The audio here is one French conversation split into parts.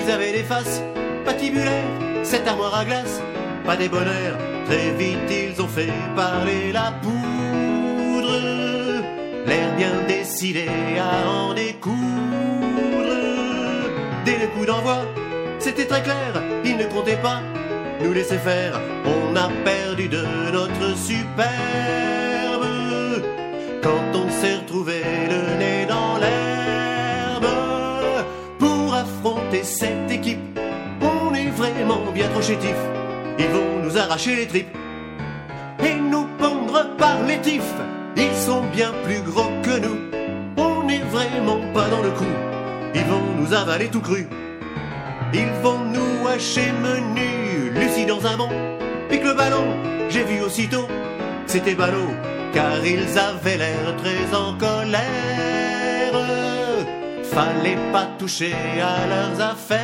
Ils avaient des faces patibulaires, cette armoire à glace, pas des bonheurs. Très vite ils ont fait parler la poudre, l'air bien décidé à en découdre. Dès le coup d'envoi, c'était très clair, ils ne comptaient pas nous laisser faire. On a perdu de notre superbe quand on s'est retrouvé le nez dans l'herbe. Pour affronter cette équipe, on est vraiment bien trop chétif. Ils vont nous arracher les tripes et nous pendre par les tifs. Ils sont bien plus gros que nous, on n'est vraiment pas dans le coup. Ils vont nous avaler tout cru, ils vont nous hacher menu. Lucie dans un bond, pique le ballon, j'ai vu aussitôt, c'était ballot, car ils avaient l'air très en colère. Fallait pas toucher à leurs affaires.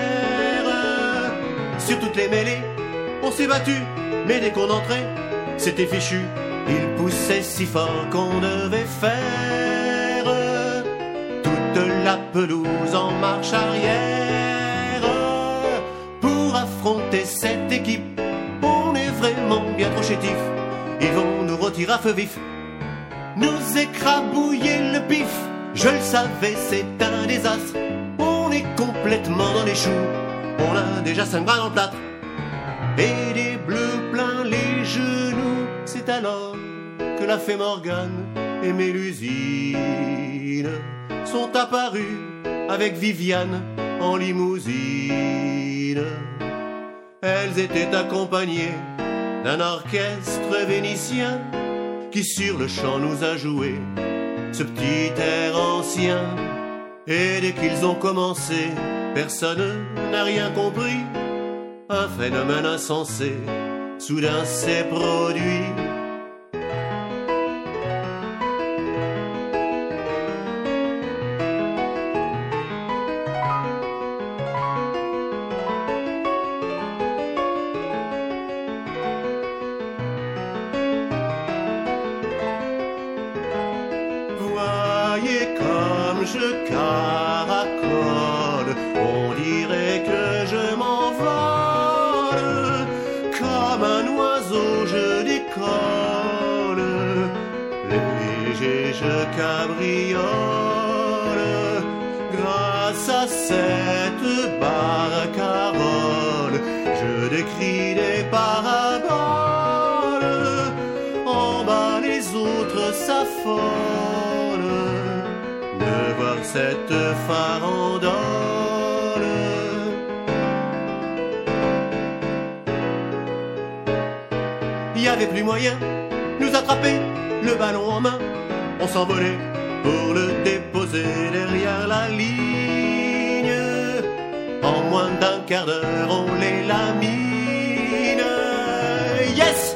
Sur toutes les mêlées, on s'est battu, mais dès qu'on entrait, c'était fichu. Ils poussaient si fort qu'on devait faire toute la pelouse en marche arrière. Pour affronter cette équipe, on est vraiment bien trop chétif. Ils vont nous retirer à feu vif, nous écrabouiller le pif. Je le savais, c'est un désastre. On est complètement dans les choux. On a déjà 5 bras dans le plâtre et des bleus plein les genoux. C'est alors que la fée Morgane et Mélusine sont apparus avec Viviane en limousine. Elles étaient accompagnées d'un orchestre vénitien qui sur le champ nous a joué ce petit air ancien. Et dès qu'ils ont commencé, personne n'a rien compris. Un phénomène insensé soudain s'est produit. Voyez comme je caracole, on dirait que je m'envole. Comme un oiseau je décolle, léger je cabriole. Grâce à cette barcarolle, je décris des paraboles. En bas les autres s'affolent de voir cette farandole. Il y avait plus moyen nous attraper, le ballon en main, on s'envolait pour le déposer derrière la ligne. En moins d'un quart d'heure, on les lamine. Yes!